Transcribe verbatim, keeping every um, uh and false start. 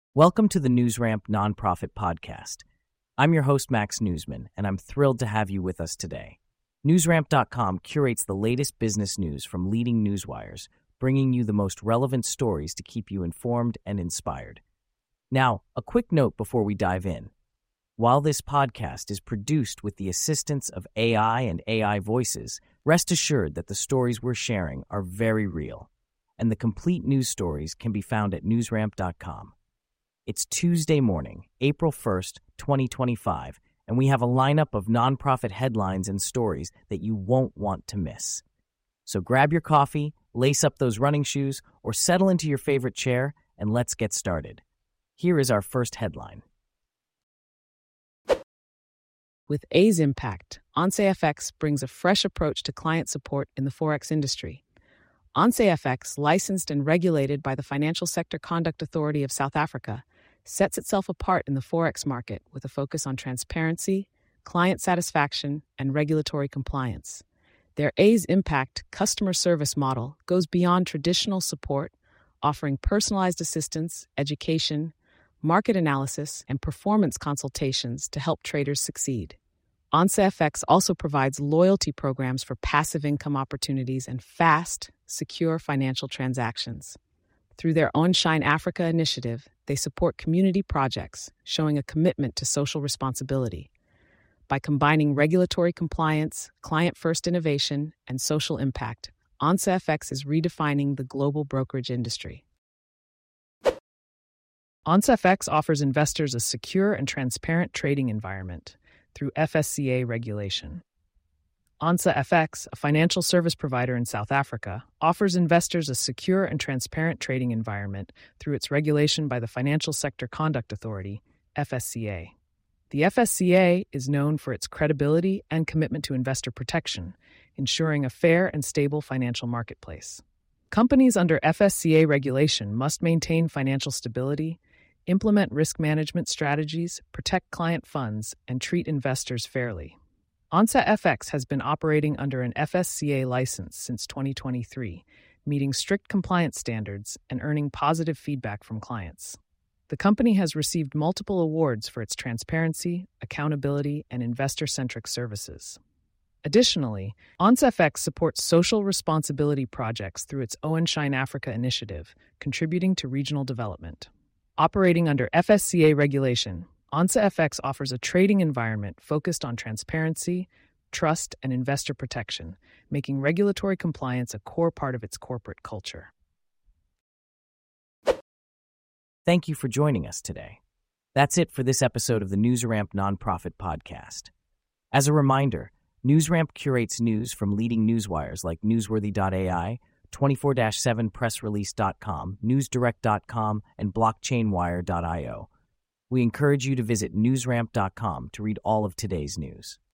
Welcome to the NewsRamp Nonprofit Podcast. I'm your host, Max Newsman, and I'm thrilled to have you with us today. NewsRamp dot com curates the latest business news from leading newswires, bringing you the most relevant stories to keep you informed and inspired. Now, a quick note before we dive in. While this podcast is produced with the assistance of A I and A I voices, rest assured that the stories we're sharing are very real, and the complete news stories can be found at NewsRamp dot com. It's Tuesday morning, April first, twenty twenty-five, and we have a lineup of nonprofit headlines and stories that you won't want to miss. So grab your coffee, lace up those running shoes, or settle into your favorite chair, and let's get started. Here is our first headline. With A's impact, OnceFX brings a fresh approach to client support in the Forex industry. OnceFX, licensed and regulated by the Financial Sector Conduct Authority of South Africa, sets itself apart in the Forex market with a focus on transparency, client satisfaction, and regulatory compliance. Their A's Impact customer service model goes beyond traditional support, offering personalized assistance, education, market analysis, and performance consultations to help traders succeed. OnceFX also provides loyalty programs for passive income opportunities and fast, secure financial transactions. Through their OnShine Africa initiative, they support community projects, showing a commitment to social responsibility. By combining regulatory compliance, client-first innovation, and social impact, OnceFX is redefining the global brokerage industry. OnceFX offers investors a secure and transparent trading environment through F S C A regulation. OnceFX, a financial service provider in South Africa, offers investors a secure and transparent trading environment through its regulation by the Financial Sector Conduct Authority, F S C A. The F S C A is known for its credibility and commitment to investor protection, ensuring a fair and stable financial marketplace. Companies under F S C A regulation must maintain financial stability, implement risk management strategies, protect client funds, and treat investors fairly. OnceFX has been operating under an F S C A license since twenty twenty-three, meeting strict compliance standards and earning positive feedback from clients. The company has received multiple awards for its transparency, accountability, and investor-centric services. Additionally, OnceFX supports social responsibility projects through its OnShine Africa initiative, contributing to regional development. Operating under F S C A regulation, OnceFX offers a trading environment focused on transparency, trust, and investor protection, making regulatory compliance a core part of its corporate culture. Thank you for joining us today. That's it for this episode of the NewsRamp Nonprofit Podcast. As a reminder, NewsRamp curates news from leading newswires like Newsworthy dot A I, twenty-four seven press release dot com, newsdirect dot com, and blockchain wire dot io. We encourage you to visit NewsRamp dot com to read all of today's news.